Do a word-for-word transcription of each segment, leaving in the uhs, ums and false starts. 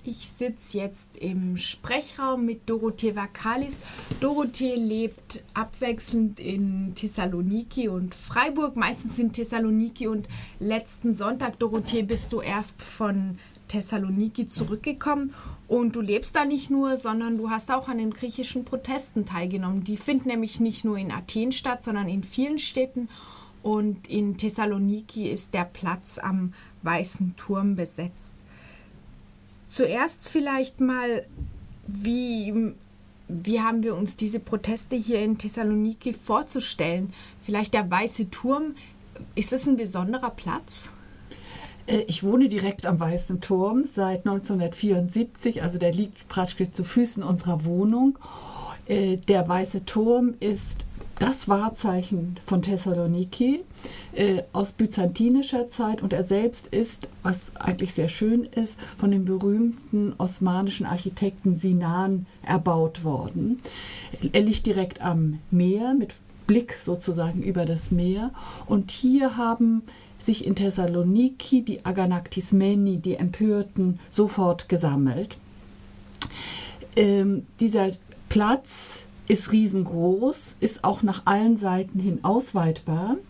Ich sitze jetzt im Sprechraum mit Dorothee Vakalis. Dorothee lebt abwechselnd in Thessaloniki und Freiburg, meistens in Thessaloniki, und letzten Sonntag, Dorothee, bist du erst von Thessaloniki zurückgekommen, und du lebst da nicht nur, sondern du hast auch an den griechischen Protesten teilgenommen. Die finden nämlich nicht nur in Athen statt, sondern in vielen Städten, und in Thessaloniki ist der Platz am Weißen Turm besetzt. Zuerst vielleicht mal, wie, wie haben wir uns diese Proteste hier in Thessaloniki vorzustellen? Vielleicht der Weiße Turm, ist das ein besonderer Platz? Ich wohne direkt am Weißen Turm seit neunzehnhundertvierundsiebzig, also der liegt praktisch zu Füßen unserer Wohnung. Der Weiße Turm ist das Wahrzeichen von Thessaloniki äh, aus byzantinischer Zeit, und er selbst ist, was eigentlich sehr schön ist, von dem berühmten osmanischen Architekten Sinan erbaut worden. Er liegt direkt am Meer mit Blick sozusagen über das Meer, und hier haben sich in Thessaloniki die Aganaktismeni, die Empörten, sofort gesammelt. Ähm, dieser Platz ist riesengroß, ist auch nach allen Seiten hin ausweitbar,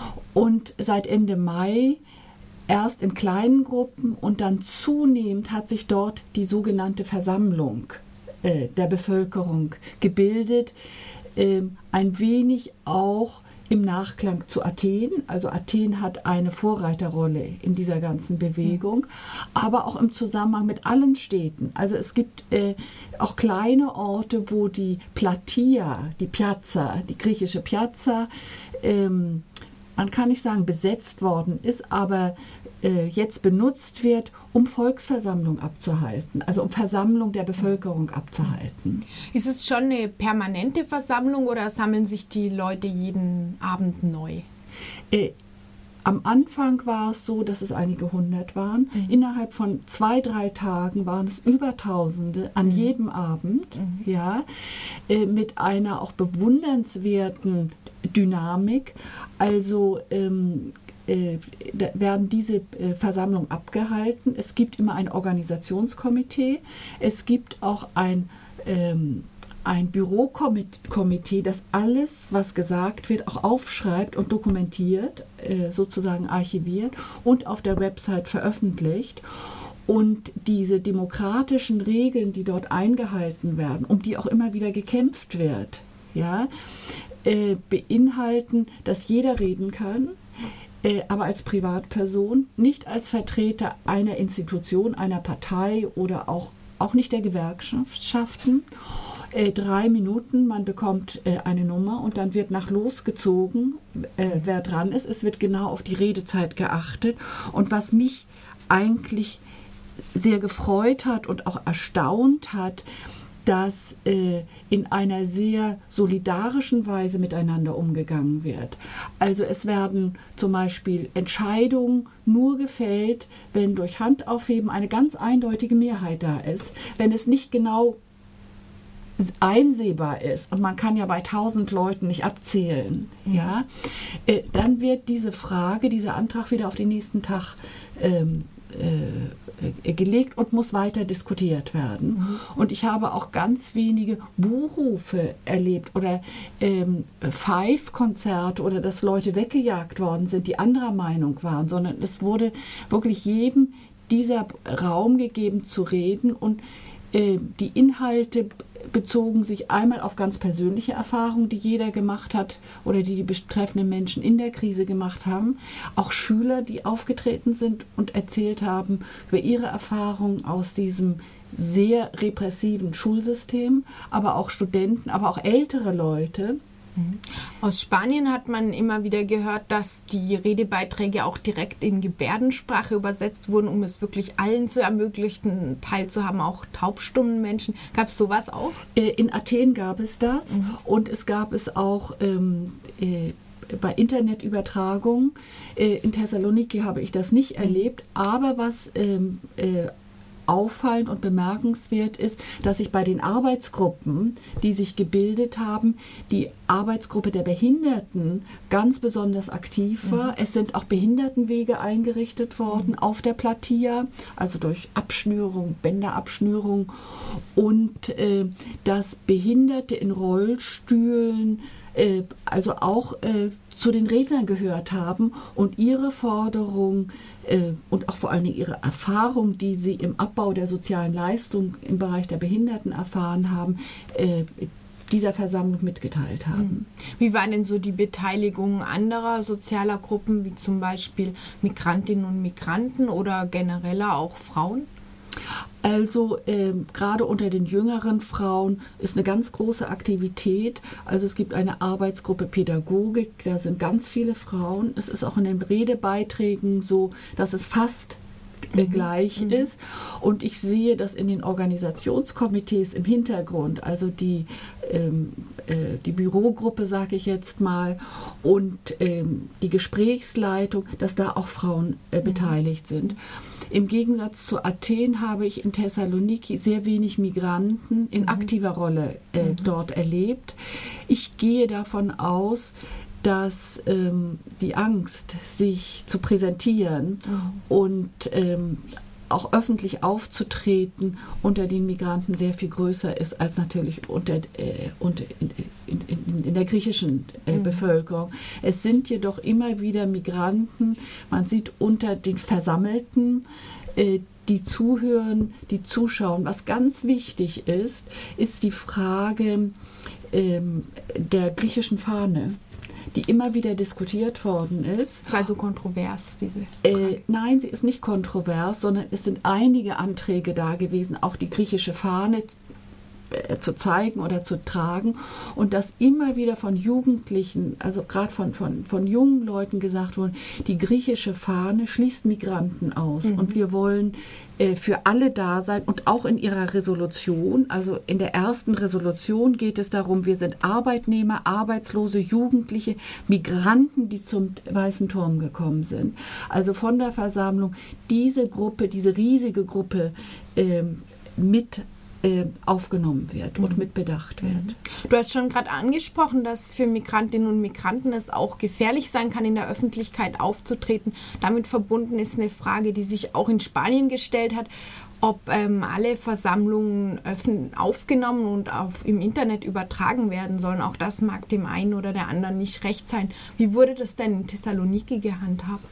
und seit Ende Mai erst in kleinen Gruppen und dann zunehmend hat sich dort die sogenannte Versammlung äh, der Bevölkerung gebildet, äh, ein wenig auch im Nachklang zu Athen. Also Athen hat eine Vorreiterrolle in dieser ganzen Bewegung, aber auch im Zusammenhang mit allen Städten. Also es gibt äh, auch kleine Orte, wo die Platia, die Piazza, die griechische Piazza, ähm, man kann nicht sagen besetzt worden ist, aber äh, jetzt benutzt wird, um Volksversammlung abzuhalten, also um Versammlung der Bevölkerung abzuhalten. Ist es schon eine permanente Versammlung oder sammeln sich die Leute jeden Abend neu? Äh, am Anfang war es so, dass es einige hundert waren. Mhm. Innerhalb von zwei, drei Tagen waren es über Tausende an mhm. jedem Abend, mhm. ja, äh, mit einer auch bewundernswerten Dynamik. Also ähm, Äh, werden diese äh, Versammlungen abgehalten. Es gibt immer ein Organisationskomitee. Es gibt auch ein, ähm, ein Bürokomitee, das alles, was gesagt wird, auch aufschreibt und dokumentiert, äh, sozusagen archiviert und auf der Website veröffentlicht. Und diese demokratischen Regeln, die dort eingehalten werden, um die auch immer wieder gekämpft wird, ja, äh, beinhalten, dass jeder reden kann, aber als Privatperson, nicht als Vertreter einer Institution, einer Partei oder auch, auch nicht der Gewerkschaften. Äh, drei Minuten, man bekommt äh, eine Nummer und dann wird nach losgezogen, äh, wer dran ist. Es wird genau auf die Redezeit geachtet. Und was mich eigentlich sehr gefreut hat und auch erstaunt hat, dass äh, in einer sehr solidarischen Weise miteinander umgegangen wird. Also es werden zum Beispiel Entscheidungen nur gefällt, wenn durch Handaufheben eine ganz eindeutige Mehrheit da ist. Wenn es nicht genau einsehbar ist, und man kann ja bei tausend Leuten nicht abzählen, mhm. ja, äh, dann wird diese Frage, dieser Antrag wieder auf den nächsten Tag ähm, Äh, gelegt und muss weiter diskutiert werden. Mhm. Und ich habe auch ganz wenige Buhrufe erlebt oder ähm, Pfeifkonzerte oder dass Leute weggejagt worden sind, die anderer Meinung waren, sondern es wurde wirklich jedem dieser Raum gegeben zu reden, und äh, die Inhalte bezogen sich einmal auf ganz persönliche Erfahrungen, die jeder gemacht hat oder die die betreffenden Menschen in der Krise gemacht haben. Auch Schüler, die aufgetreten sind und erzählt haben über ihre Erfahrungen aus diesem sehr repressiven Schulsystem, aber auch Studenten, aber auch ältere Leute. Aus Spanien hat man immer wieder gehört, dass die Redebeiträge auch direkt in Gebärdensprache übersetzt wurden, um es wirklich allen zu ermöglichen, teilzuhaben, auch taubstummen Menschen. Gab es sowas auch? In Athen gab es das, mhm. und es gab es auch ähm, äh, bei Internetübertragungen. Äh, in Thessaloniki habe ich das nicht mhm. erlebt, aber was ähm, äh, auffallend und bemerkenswert ist, dass sich bei den Arbeitsgruppen, die sich gebildet haben, die Arbeitsgruppe der Behinderten ganz besonders aktiv war. Mhm. Es sind auch Behindertenwege eingerichtet worden mhm. auf der Platier, also durch Abschnürung, Bänderabschnürung, und äh, dass Behinderte in Rollstühlen äh, also auch äh, zu den Rednern gehört haben und ihre Forderung äh, und auch vor allen Dingen ihre Erfahrung, die sie im Abbau der sozialen Leistung im Bereich der Behinderten erfahren haben, äh, dieser Versammlung mitgeteilt haben. Wie war denn so die Beteiligung anderer sozialer Gruppen, wie zum Beispiel Migrantinnen und Migranten oder genereller auch Frauen? Also ähm, gerade unter den jüngeren Frauen ist eine ganz große Aktivität. Also es gibt eine Arbeitsgruppe Pädagogik, da sind ganz viele Frauen. Es ist auch in den Redebeiträgen so, dass es fast äh, gleich mhm. ist. Und ich sehe, dass in den Organisationskomitees im Hintergrund, also die, ähm, äh, die Bürogruppe, sage ich jetzt mal, und ähm, die Gesprächsleitung, dass da auch Frauen äh, mhm. beteiligt sind. Im Gegensatz zu Athen habe ich in Thessaloniki sehr wenig Migranten in aktiver Rolle äh, mhm. dort erlebt. Ich gehe davon aus, dass ähm, die Angst, sich zu präsentieren mhm. und ähm, auch öffentlich aufzutreten, unter den Migranten sehr viel größer ist als natürlich unter, äh, unter in, in, in, in der griechischen äh, mhm. Bevölkerung. Es sind jedoch immer wieder Migranten, man sieht unter den Versammelten, äh, die zuhören, die zuschauen. Was ganz wichtig ist, ist die Frage ähm, der griechischen Fahne, die immer wieder diskutiert worden ist. Ist also kontrovers, diese Frage? Äh, nein, sie ist nicht kontrovers, sondern es sind einige Anträge da gewesen, auch die griechische Fahne äh, zu zeigen oder zu tragen, und dass immer wieder von Jugendlichen, also gerade von, von, von jungen Leuten gesagt wurde, die griechische Fahne schließt Migranten aus mhm. und wir wollen äh, für alle da sein, und auch in ihrer Resolution, also in der ersten Resolution geht es darum, wir sind Arbeitnehmer, Arbeitslose, Jugendliche, Migranten, die zum Weißen Turm gekommen sind. Also von der Versammlung diese Gruppe, diese riesige Gruppe äh, mit aufgenommen wird und mit bedacht wird. Du hast schon gerade angesprochen, dass für Migrantinnen und Migranten es auch gefährlich sein kann, in der Öffentlichkeit aufzutreten. Damit verbunden ist eine Frage, die sich auch in Spanien gestellt hat, ob ähm, alle Versammlungen öffn- aufgenommen und auf, im Internet übertragen werden sollen. Auch das mag dem einen oder der anderen nicht recht sein. Wie wurde das denn in Thessaloniki gehandhabt?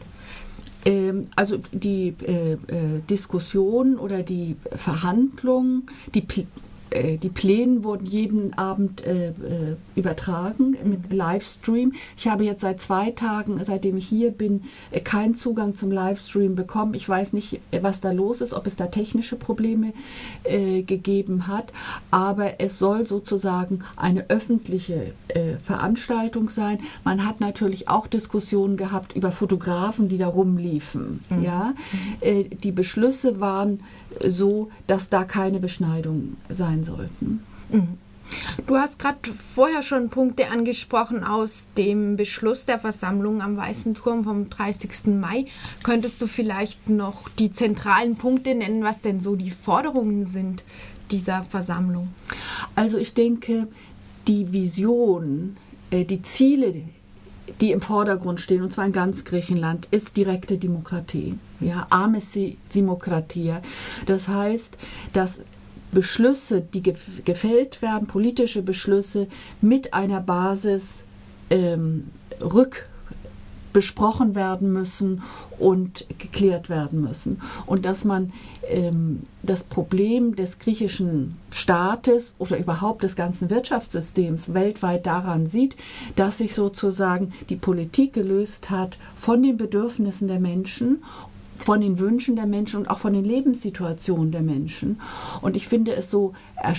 Also die äh, äh, Diskussion oder die Verhandlungen, die, Pl- äh, die Pläne wurden jeden Abend äh, äh, übertragen mit Livestream. Ich habe jetzt seit zwei Tagen, seitdem ich hier bin, äh, keinen Zugang zum Livestream bekommen. Ich weiß nicht, was da los ist, ob es da technische Probleme äh, gegeben hat, aber es soll sozusagen eine öffentliche äh, Veranstaltung sein. Man hat natürlich auch Diskussionen gehabt über Fotografen, die da rumliefen. Mhm. Ja? Äh, die Beschlüsse waren so, dass da keine Beschneidungen sein sollten. Mhm. Du hast gerade vorher schon Punkte angesprochen aus dem Beschluss der Versammlung am Weißen Turm vom dreißigsten Mai. Könntest du vielleicht noch die zentralen Punkte nennen, was denn so die Forderungen sind dieser Versammlung? Also ich denke, die Vision, die Ziele, die im Vordergrund stehen, und zwar in ganz Griechenland, ist direkte Demokratie. Ja, άμεση Demokratia. Das heißt, dass Beschlüsse, die gefällt werden, politische Beschlüsse mit einer Basis ähm, rückbesprochen werden müssen und geklärt werden müssen. Und dass man ähm, das Problem des griechischen Staates oder überhaupt des ganzen Wirtschaftssystems weltweit daran sieht, dass sich sozusagen die Politik gelöst hat von den Bedürfnissen der Menschen, von den Wünschen der Menschen und auch von den Lebenssituationen der Menschen. Und ich finde es so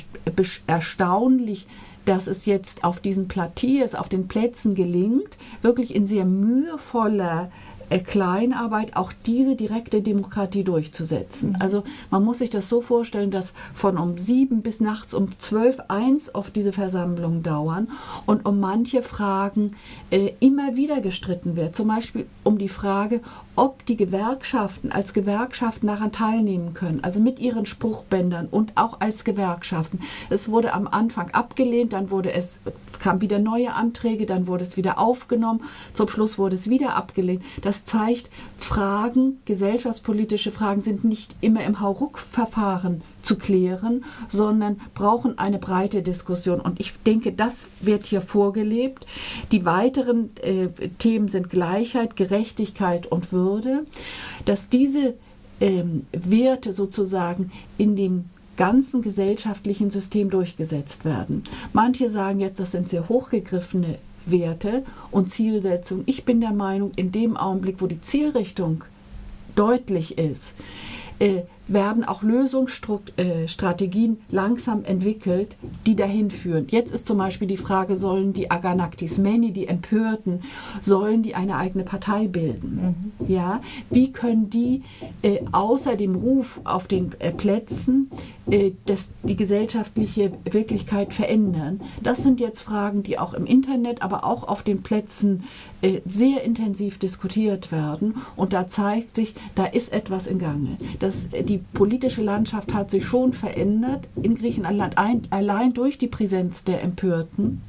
erstaunlich, dass es jetzt auf diesen Platiers, auf den Plätzen gelingt, wirklich in sehr mühevoller Kleinarbeit auch diese direkte Demokratie durchzusetzen. Mhm. Also man muss sich das so vorstellen, dass von um sieben bis nachts um zwölf, eins oft diese Versammlungen dauern und um manche Fragen äh, immer wieder gestritten wird. Zum Beispiel um die Frage, ob die Gewerkschaften als Gewerkschaften daran teilnehmen können, also mit ihren Spruchbändern und auch als Gewerkschaften. Es wurde am Anfang abgelehnt, dann wurde es, kamen wieder neue Anträge, dann wurde es wieder aufgenommen, zum Schluss wurde es wieder abgelehnt. Das zeigt, Fragen, gesellschaftspolitische Fragen sind nicht immer im Hauruck-Verfahren zu klären, sondern brauchen eine breite Diskussion. Und ich denke, das wird hier vorgelebt. Die weiteren äh, Themen sind Gleichheit, Gerechtigkeit und Würde. Dass diese ähm, Werte sozusagen in dem ganzen gesellschaftlichen System durchgesetzt werden. Manche sagen jetzt, das sind sehr hochgegriffene Werte und Zielsetzungen. Ich bin der Meinung, in dem Augenblick, wo die Zielrichtung deutlich ist, äh, werden auch Lösungsstrategien langsam entwickelt, die dahin führen. Jetzt ist zum Beispiel die Frage, sollen die Aganaktismeni, die Empörten, sollen die eine eigene Partei bilden? Mhm. Ja? Wie können die äh, außer dem Ruf auf den äh, Plätzen äh, das, die gesellschaftliche Wirklichkeit verändern? Das sind jetzt Fragen, die auch im Internet, aber auch auf den Plätzen äh, sehr intensiv diskutiert werden. Und da zeigt sich, da ist etwas in Gange. Das, die politische Landschaft hat sich schon verändert in Griechenland, ein, allein durch die Präsenz der Empörten.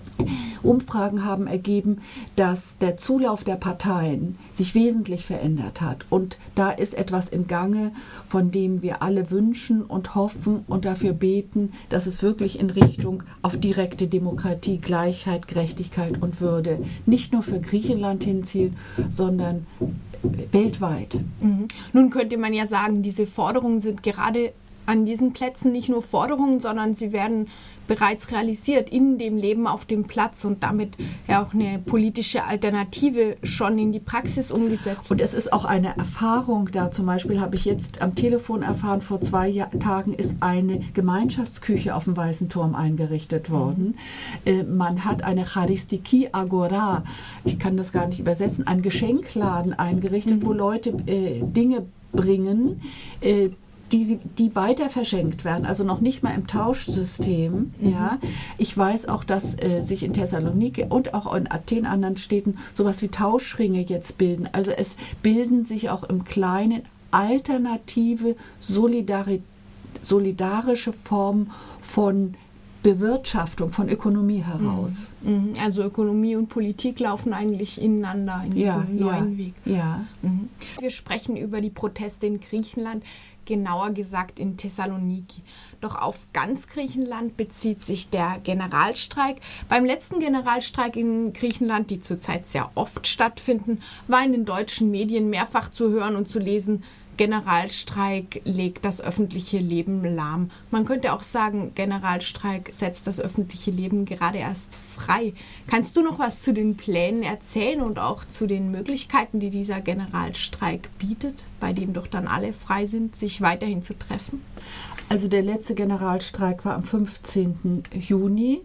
Umfragen haben ergeben, dass der Zulauf der Parteien sich wesentlich verändert hat. Und da ist etwas in Gange, von dem wir alle wünschen und hoffen und dafür beten, dass es wirklich in Richtung auf direkte Demokratie, Gleichheit, Gerechtigkeit und Würde nicht nur für Griechenland hinzielt, sondern weltweit. Mhm. Nun könnte man ja sagen, diese Forderungen sind gerade an diesen Plätzen nicht nur Forderungen, sondern sie werden bereits realisiert in dem Leben auf dem Platz und damit ja auch eine politische Alternative schon in die Praxis umgesetzt. Und es ist auch eine Erfahrung da. Zum Beispiel habe ich jetzt am Telefon erfahren, vor zwei Jahr, Tagen ist eine Gemeinschaftsküche auf dem Weißen Turm eingerichtet worden. Mhm. Äh, man hat eine Charistiki Agora, ich kann das gar nicht übersetzen, einen Geschenkladen eingerichtet, mhm. wo Leute äh, Dinge bringen, äh, Die, sie, die weiter verschenkt werden, also noch nicht mal im Tauschsystem. Mhm. Ja. Ich weiß auch, dass äh, sich in Thessaloniki und auch in Athen, anderen Städten, sowas wie Tauschringe jetzt bilden. Also es bilden sich auch im Kleinen alternative, solidari- solidarische Formen von Bewirtschaftung, von Ökonomie heraus. Mhm. Also Ökonomie und Politik laufen eigentlich ineinander in diesem ja, neuen ja, Weg. Ja. Mhm. Wir sprechen über die Proteste in Griechenland, genauer gesagt in Thessaloniki. Doch auf ganz Griechenland bezieht sich der Generalstreik. Beim letzten Generalstreik in Griechenland, die zurzeit sehr oft stattfinden, war in den deutschen Medien mehrfach zu hören und zu lesen, Generalstreik legt das öffentliche Leben lahm. Man könnte auch sagen, Generalstreik setzt das öffentliche Leben gerade erst frei. Kannst du noch was zu den Plänen erzählen und auch zu den Möglichkeiten, die dieser Generalstreik bietet, bei dem doch dann alle frei sind, sich weiterhin zu treffen? Also der letzte Generalstreik war am fünfzehnten Juni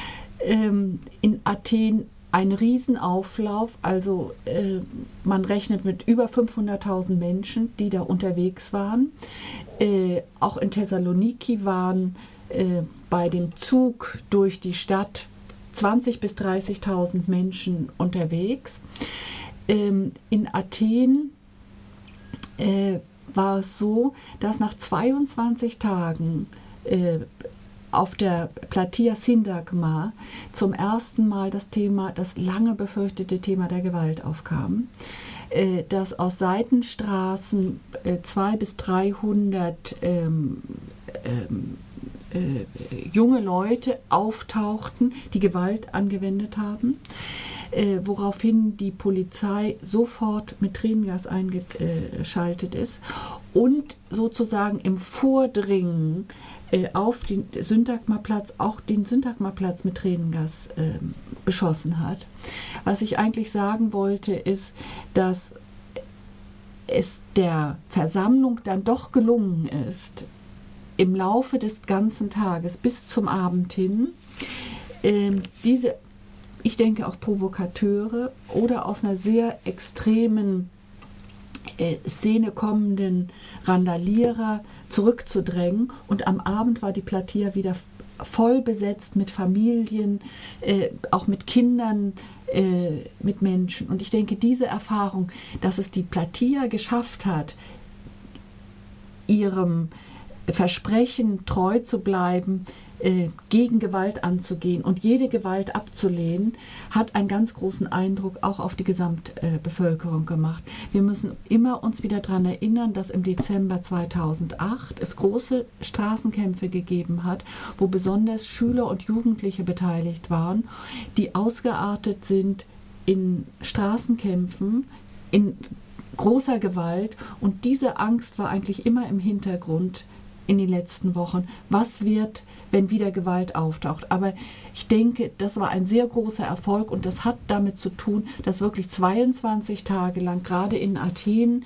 ähm, in Athen. Ein Riesenauflauf, also äh, man rechnet mit über fünfhunderttausend Menschen, die da unterwegs waren. Äh, auch in Thessaloniki waren äh, bei dem Zug durch die Stadt zwanzigtausend bis dreißigtausend Menschen unterwegs. Ähm, in Athen äh, war es so, dass nach zweiundzwanzig Tagen äh, auf der Platia Syntagma zum ersten Mal das Thema, das lange befürchtete Thema der Gewalt aufkam, äh, dass aus Seitenstraßen äh, zweihundert bis dreihundert ähm, ähm, äh, junge Leute auftauchten, die Gewalt angewendet haben, äh, woraufhin die Polizei sofort mit Tränengas eingeschaltet ist und sozusagen im Vordringen auf den Syntagmaplatz, auch den Syntagmaplatz mit Tränengas äh, beschossen hat. Was ich eigentlich sagen wollte, ist, dass es der Versammlung dann doch gelungen ist, im Laufe des ganzen Tages bis zum Abend hin, äh, diese ich denke auch Provokateure oder aus einer sehr extremen äh, Szene kommenden Randalierer zurückzudrängen. Und am Abend war die Platier wieder voll besetzt mit Familien, äh, auch mit Kindern, äh, mit Menschen. Und ich denke, diese Erfahrung, dass es die Platier geschafft hat, ihrem Versprechen treu zu bleiben, äh, gegen Gewalt anzugehen und jede Gewalt abzulehnen, hat einen ganz großen Eindruck auch auf die Gesamtbevölkerung äh, gemacht. Wir müssen immer uns wieder daran erinnern, dass im Dezember zweitausendacht es große Straßenkämpfe gegeben hat, wo besonders Schüler und Jugendliche beteiligt waren, die ausgeartet sind in Straßenkämpfen, in großer Gewalt, und diese Angst war eigentlich immer im Hintergrund in den letzten Wochen. Was wird, wenn wieder Gewalt auftaucht? Aber ich denke, das war ein sehr großer Erfolg, und das hat damit zu tun, dass wirklich zweiundzwanzig Tage lang, gerade in Athen,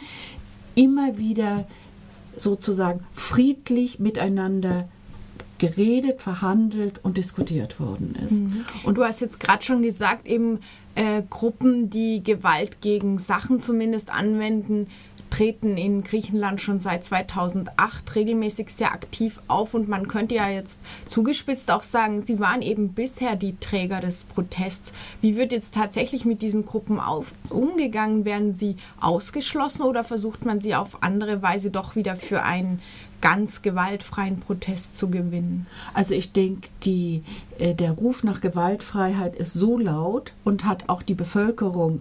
immer wieder sozusagen friedlich miteinander geredet, verhandelt und diskutiert worden ist. Mhm. Und du hast jetzt gerade schon gesagt, eben äh, Gruppen, die Gewalt gegen Sachen zumindest anwenden, treten in Griechenland schon seit zweitausendacht regelmäßig sehr aktiv auf, und man könnte ja jetzt zugespitzt auch sagen, sie waren eben bisher die Träger des Protests. Wie wird jetzt tatsächlich mit diesen Gruppen auf, umgegangen? Werden sie ausgeschlossen oder versucht man sie auf andere Weise doch wieder für einen ganz gewaltfreien Protest zu gewinnen? Also ich denke, die, äh, der Ruf nach Gewaltfreiheit ist so laut und hat auch die Bevölkerung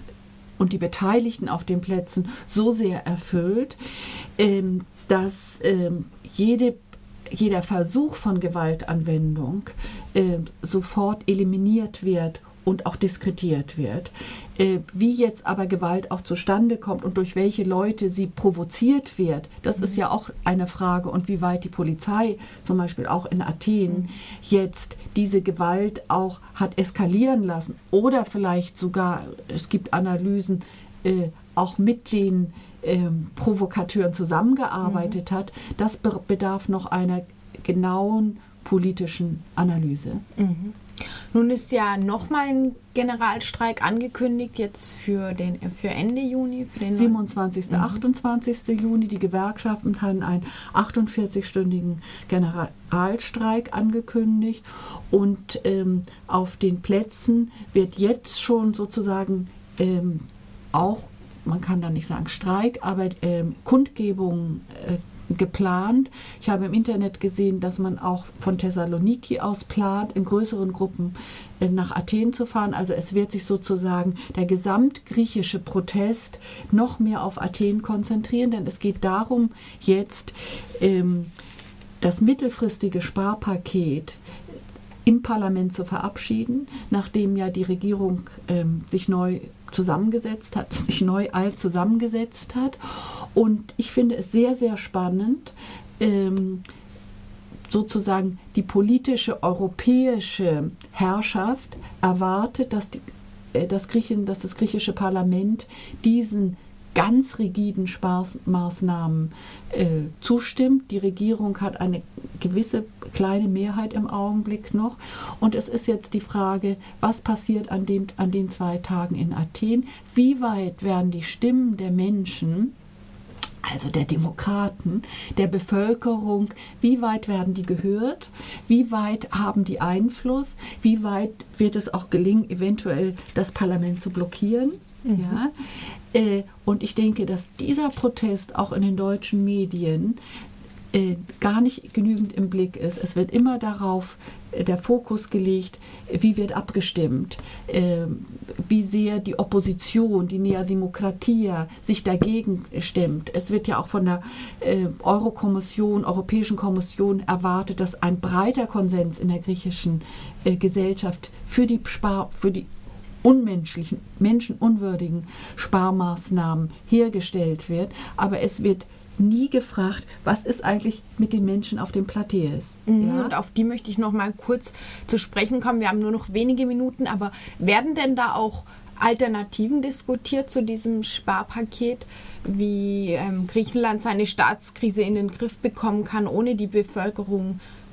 und die Beteiligten auf den Plätzen so sehr erfüllt, ähm, dass ähm, jede, jeder Versuch von Gewaltanwendung äh, sofort eliminiert wird und auch diskretiert wird. Äh, wie jetzt aber Gewalt auch zustande kommt und durch welche Leute sie provoziert wird, das mhm. ist ja auch eine Frage, und wie weit die Polizei zum Beispiel auch in Athen mhm. jetzt diese Gewalt auch hat eskalieren lassen oder vielleicht sogar, es gibt Analysen, äh, auch mit den äh, Provokateuren zusammengearbeitet mhm. hat, das be- bedarf noch einer genauen politischen Analyse. Mhm. Nun ist ja nochmal ein Generalstreik angekündigt, jetzt für, den, für Ende Juni. Für den siebenundzwanzigsten, achtundzwanzigsten Juni. Die Gewerkschaften haben einen achtundvierzig-stündigen Generalstreik angekündigt. Und ähm, auf den Plätzen wird jetzt schon sozusagen ähm, auch, man kann da nicht sagen Streik, aber ähm, Kundgebungen äh, geplant. Ich habe im Internet gesehen, dass man auch von Thessaloniki aus plant, in größeren Gruppen äh, nach Athen zu fahren. Also es wird sich sozusagen der gesamtgriechische Protest noch mehr auf Athen konzentrieren, denn es geht darum, jetzt ähm, das mittelfristige Sparpaket im Parlament zu verabschieden, nachdem ja die Regierung ähm, sich neu zusammengesetzt hat, sich neu alt zusammengesetzt hat. Und ich finde es sehr, sehr spannend, ähm, sozusagen die politische europäische Herrschaft erwartet, dass, die, äh, das Griechen, dass das griechische Parlament diesen ganz rigiden Sparmaßnahmen äh, zustimmt. Die Regierung hat eine gewisse kleine Mehrheit im Augenblick noch. Und es ist jetzt die Frage, was passiert an, dem, an den zwei Tagen in Athen? Wie weit werden die Stimmen der Menschen, also der Demokraten, der Bevölkerung, wie weit werden die gehört? Wie weit haben die Einfluss? Wie weit wird es auch gelingen, eventuell das Parlament zu blockieren? Mhm. Ja? Äh, und ich denke, dass dieser Protest auch in den deutschen Medien äh, gar nicht genügend im Blick ist. Es wird immer darauf äh, der Fokus gelegt, wie wird abgestimmt, äh, wie sehr die Opposition, die Nea Demokratia sich dagegen stemmt. Es wird ja auch von der äh, Eurokommission, Europäischen Kommission erwartet, dass ein breiter Konsens in der griechischen äh, Gesellschaft für die Spar, für die unmenschlichen, menschenunwürdigen Sparmaßnahmen hergestellt wird. Aber es wird nie gefragt, was ist eigentlich mit den Menschen auf dem Plateau. Mhm, ja? Und auf die möchte ich noch mal kurz zu sprechen kommen. Wir haben nur noch wenige Minuten, aber werden denn da auch Alternativen diskutiert zu diesem Sparpaket, wie ähm, Griechenland seine Staatskrise in den Griff bekommen kann, ohne die Bevölkerung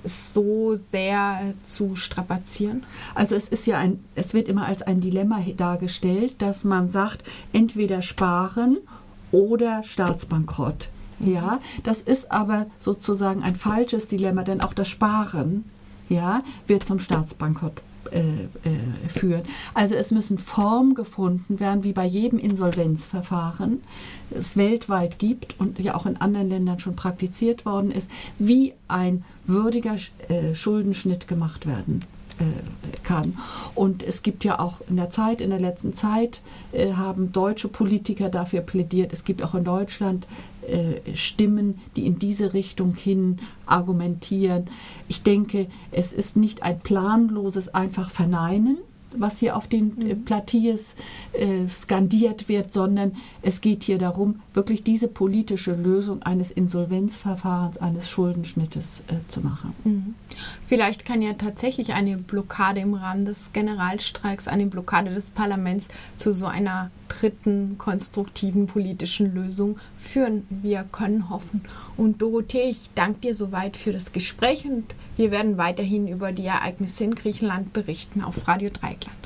so sehr zu strapazieren? Also es ist ja ein, es wird immer als ein Dilemma dargestellt, dass man sagt, entweder sparen oder Staatsbankrott. Ja, das ist aber sozusagen ein falsches Dilemma, denn auch das Sparen, ja, wird zum Staatsbankrott äh, äh, führen. Also es müssen Formen gefunden werden, wie bei jedem Insolvenzverfahren es weltweit gibt und ja auch in anderen Ländern schon praktiziert worden ist, wie ein würdiger äh, Schuldenschnitt gemacht werden kann. Und es gibt ja auch in der Zeit, in der letzten Zeit, äh, haben deutsche Politiker dafür plädiert. Es gibt auch in Deutschland äh, Stimmen, die in diese Richtung hin argumentieren. Ich denke, es ist nicht ein planloses einfach Verneinen, was hier auf den äh, Plateaus äh, skandiert wird, sondern es geht hier darum, wirklich diese politische Lösung eines Insolvenzverfahrens, eines Schuldenschnittes äh, zu machen. Mhm. Vielleicht kann ja tatsächlich eine Blockade im Rahmen des Generalstreiks, eine Blockade des Parlaments zu so einer dritten konstruktiven politischen Lösung führen. Wir können hoffen. Und Dorothee, ich danke dir soweit für das Gespräch und wir werden weiterhin über die Ereignisse in Griechenland berichten auf Radio Dreieckland.